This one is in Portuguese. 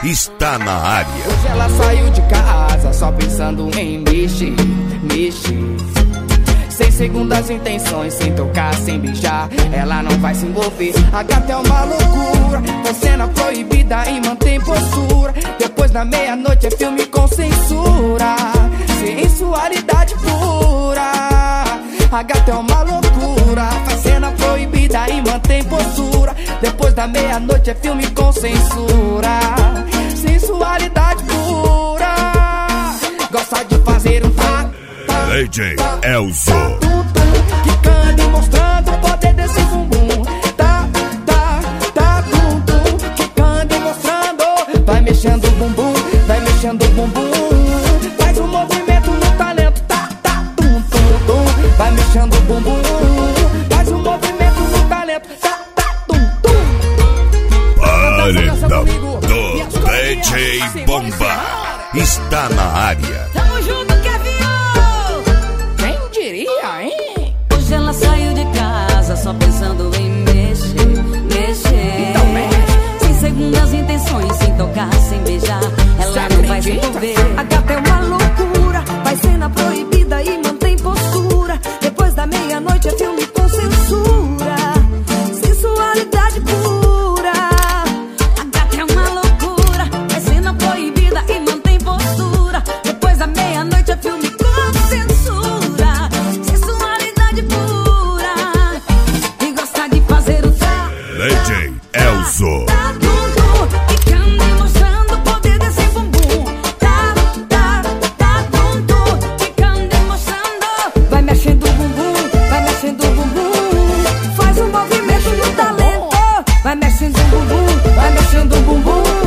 está na área. Hoje ela saiu de casa só pensando em mexer, mexer. Sem segundas intenções, sem tocar, sem beijar, ela não vai se envolver. A gata é uma loucura, faz cena proibida e mantém postura. Depois da meia-noite é filme com censura, sensualidade pura. A gata é uma loucura, faz cena proibida e mantém postura. Depois da meia-noite é filme com censura, sensualidade pura. Gosta de fazer um DJ Elzo, quicando e mostrando o poder desse bumbum. Quicando e mostrando, vai mexendo o bumbum, vai mexendo o bumbum. Faz um movimento no talento, vai mexendo o bumbum. Faz um movimento no talento, paredão do DJ Bomba está na área. Tamo junto, Kevinho! Quem diria, hein? Hoje ela saiu de casa só pensando em mexer, mexer. Então mexe. Sem segundas intenções, sem tocar, sem beijar, ela não vai se envolver. A gata é uma loucura, faz cena proibida e mantém postura. Depois da meia-noite é filme com censura, sensualidade pura. A gata é uma loucura, faz cena proibida e mantém postura. Depois da meia-noite é filme com censura, sensualidade pura. E gosta de fazer o DJ Elzo, quicando e mostrando o poder desse bumbum. Quicando e mostrando, vai mexendo o bumbum, vai mexendo o bumbum. Faz um movimento no talento, vai mexendo o bumbum, vai mexendo o bumbum.